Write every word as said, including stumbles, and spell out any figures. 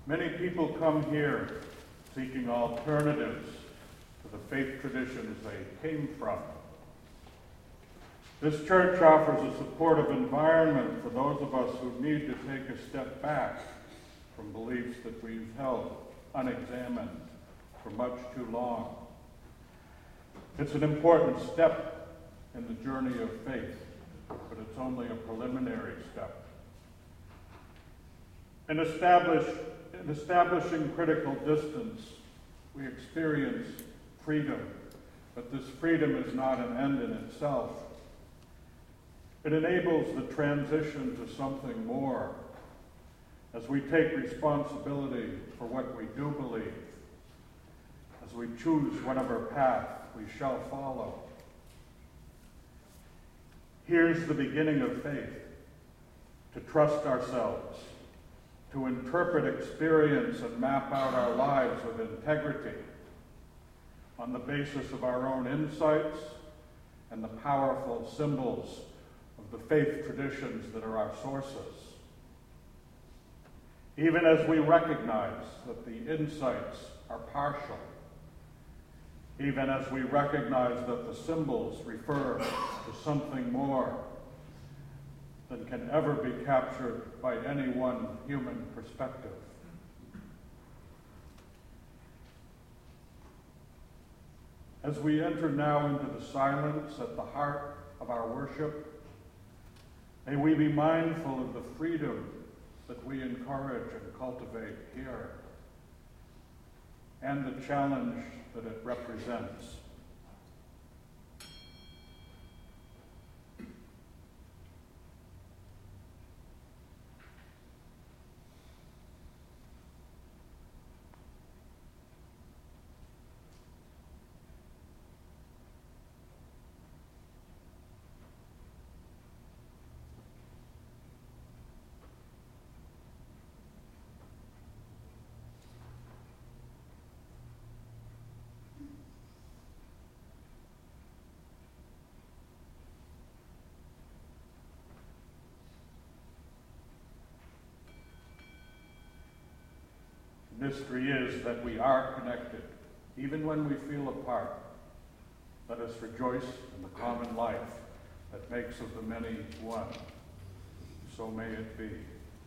Many people come here seeking alternatives to the faith traditions they came from. This church offers a supportive environment for those of us who need to take a step back from beliefs that we've held unexamined for much too long. It's an important step in the journey of faith, but it's only a preliminary step. In, establish, in establishing critical distance, we experience freedom, but this freedom is not an end in itself. It enables the transition to something more as we take responsibility for what we do believe, as we choose whatever path we shall follow. Here's the beginning of faith: to trust ourselves, to interpret experience and map out our lives with integrity on the basis of our own insights and the powerful symbols of the faith traditions that are our sources. Even as we recognize that the insights are partial, even as we recognize that the symbols refer to something more than can ever be captured by any one human perspective. As we enter now into the silence at the heart of our worship, may we be mindful of the freedom that we encourage and cultivate here, and the challenge that it represents. Mystery is that we are connected, even when we feel apart. Let us rejoice in the common life that makes of the many one. So may it be.